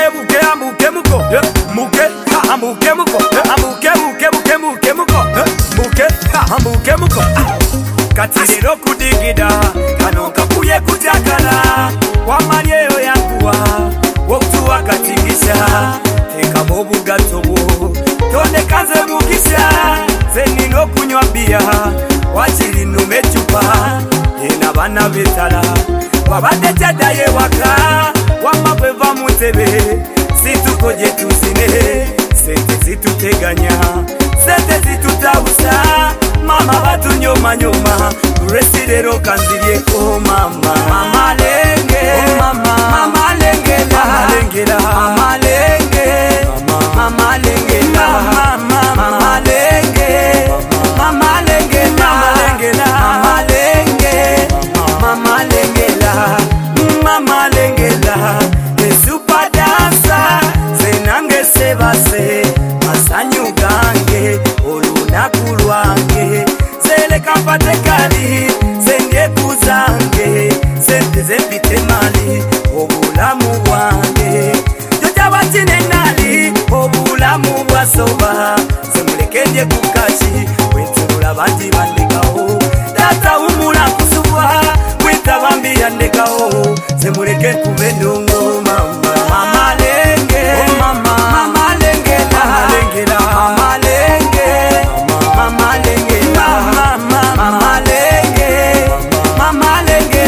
ambuke muko muke ambuke muko ambuke muko muke ambuke muko katiriro kudigida kanonka kuye kujakala wamanyeyo yakuwa wokuwa katingisha teka mobu gatobo tonde kanze mukisha zenino kunywa bia wachiri numechupa ina bana betala wabade jadaye waka wamabeva mutebe situkoje tuzine sente zituteganya sente zitutausa mama batu nyoma uresirero kanzirieko mama lenge mama lengela mama lenge mama lengela mama lenge mama lengela mama lenge mama lengela mama lengela super dancer zenange sebase masanyu gange olunaku lwange zele kampate kali zendye kuzange sente zempite mali obulamu bwange jojabachine nali obulamu bwasoba zemulekedye kukachi wentula bandi bandekaho tata umula kusubwa mwita bambi yandekaho zemuleke kubendongo mama lenge mama lenge mama lenge mama lenge mama lenge mama lenge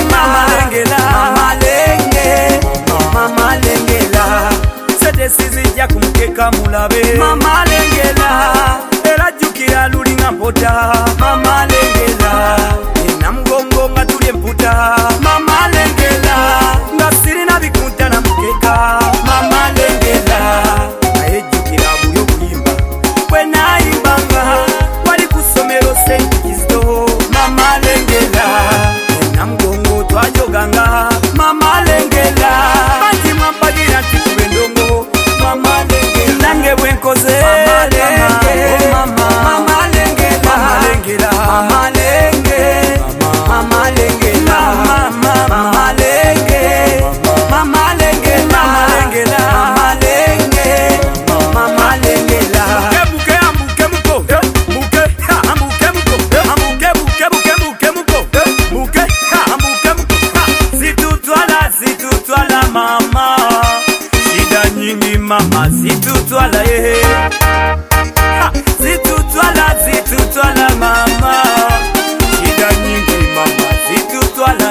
mama lenge sede sizija kumkeka mulabe mama lenge era jukira lulinga mpota mama lenge ina mgongo ngatulye mputa mama lenge ngasiri na bikunta na mkeka mama lenge ayejukira buyo kuyimba kwena imbanga wali kusomero senkisto mama lenge ina mgongo twajoganga mama lenge ati mampagira tikubendongo mama lenge nange bwenkoze mama lenge mama lenge mama lenge mama lenge mama lenge mama lenge mama lenge mama lenge buke ambuke muko buke ambuke muko ambuke buke muko buke ambuke muko zitutwala mama shida nyingi mama zitutwala zitutwala mama shida nyingi mama zitutwala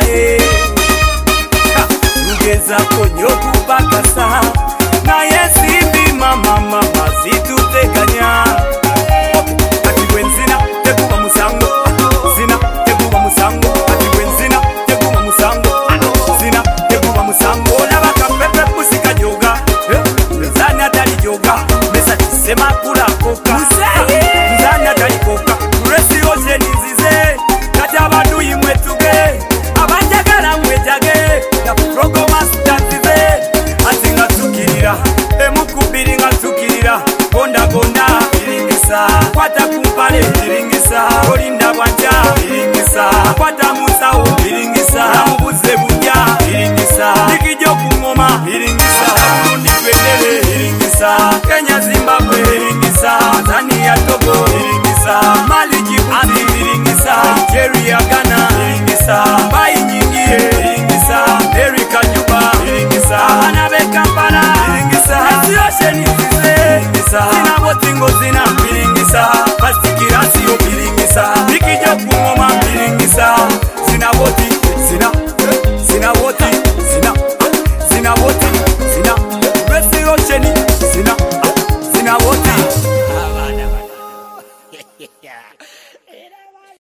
tugeza konyoku bakasa na yesimbi mama zituteganya ati wenzina tekuba musango zina tekuba musango ati wenzina tekuba musango zina tekuba musango nabaka pepe musika joga zana dali joga mesa tisema kula koka zana dali koka resi oje nizize kati abantu imwetuge abanjagala mwejage ya progoma stanzize atinga tukirira emukubiri nga tukirira gonda iringisa kwata kumpale iringisa olinda bwanja iringisa kwata musao iringisa namubuze bunja iringisa nikijo kungoma iringisa burundi twendele iringisa Kenya Zimbabwe iringisa Tanzania Togo iringisa Mali Djibouti iringisa Nigeria Ghana iringisa bai nyingie iringisa America Juba iringisa anabe Kampala iringisa Etioshe nizize iringisa zina botingo zina iringisa Pastikirasi iringisa nikijo kungoma iringisa zina